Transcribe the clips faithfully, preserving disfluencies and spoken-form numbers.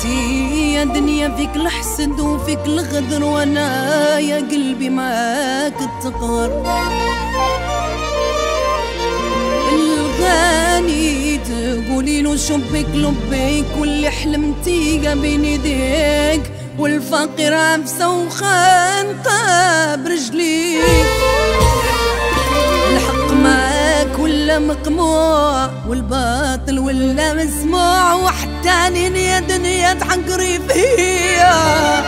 انتي يا دنيا فيك الحسد وفيك الغدر، وانا يا قلبي معاك التقهر. الغاني تقولي له شبك لبيك، واللي حلمتي بين يديك، والفقير عفسه وخانقه برجليك. الحق معاك ولا مقموع، والباطل ولا مسموع، وحتى يا دنيا تحقري فيا.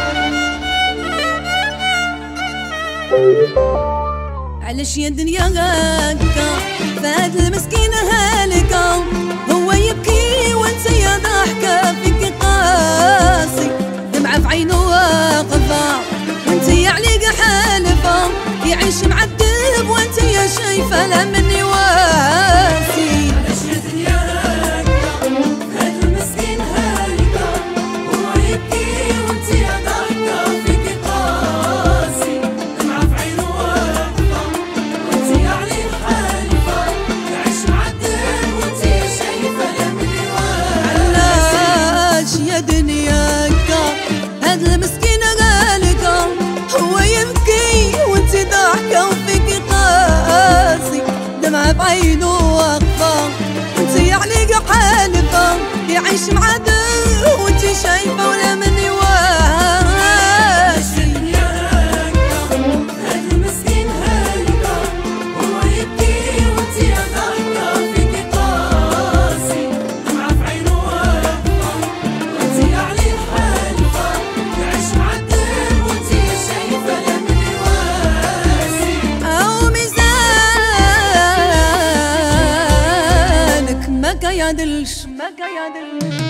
علاش يا دنيا هكا فهاد المسكين هالكا، هو يبكي وانت يا ضحكة فيك قاسي، دمعة في عينه واقفة وانت يا عليقة حالفة، يعيش معذب وانت يا شايفة لا مني واسي. علاش يا دنيا هكا فهاد المسكين هالكا، هو يبكي وانت يا ضحكة فيك قاسي، دمعة في عينه واقفة وانت يا عليه حالفة، يعيش معذب وانت يا شايفة لا مني واسي. علاش يا دنيا هكا هاد المسكين هالكا، هو يبكي وانت ضحكة وفيك قاسي، دمعة بعينه واقفة وانت يا عليقة حالفة، يعيش معذب وانت شايفة ولا مني واسي. هاد المسكين هالكا هو يبكي وانت يا ضحكة فيك قاسي، دمعة في عينه واقفة وانت يا عليه حالفة، يعيش معذب وانت يا شايفة لا مني واسي. أو ميزانك ما كيعدلش ما كيعدلش.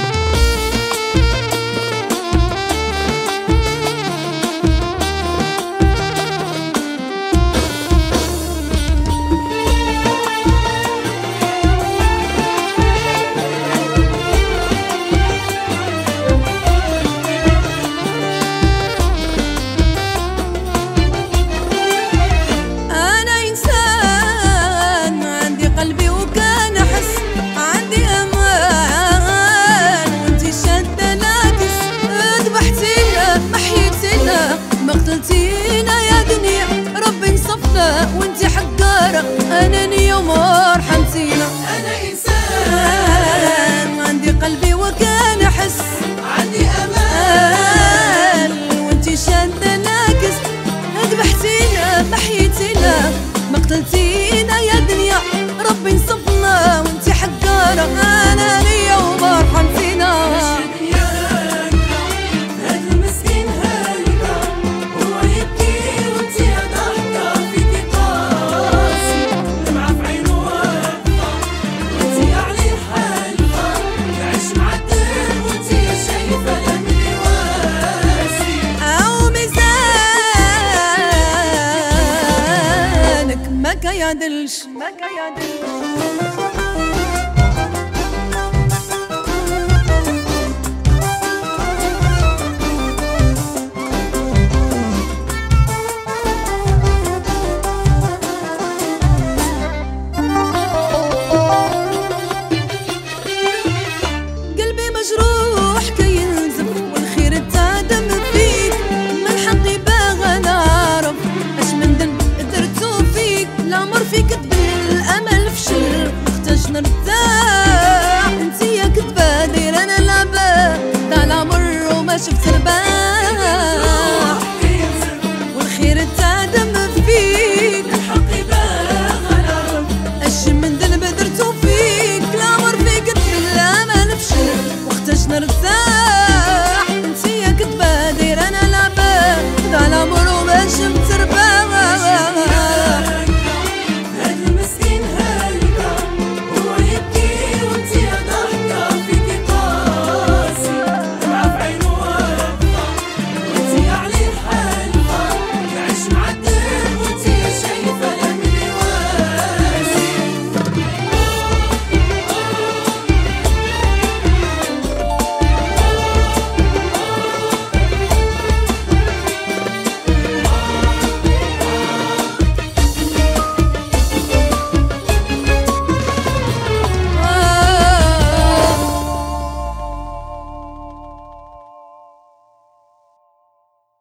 قتلتينا يا دنيا ربي نصفنا، وانتي حقارة انانية وما رحمتينا. انا انسان عندي قلبي وكان احس، عندي امان وانتي شادة ناكس، ذبحتينا محيتينا ما قتلتينا يا دنيا ربي نصفنا، وانتي حقارة انانية وما رحمتينا. ما كيعدلش ما كيعدلش. قلبي مجروح كي ينزف والخير تعدم فيك، من حقي باغا نعرف اش من ذنب درتو فيك، العمر فيك تبني الامل فشل محتاج نرتاح، انتي يا كذبة دايرة انا لعبة تاع العمر وما شفت رباح، والخير تعدم فيك، الحق باغا نعرف اش من ذنب درتو فيك، العمر فيك تبني الامل فشل محتاج نرتاح.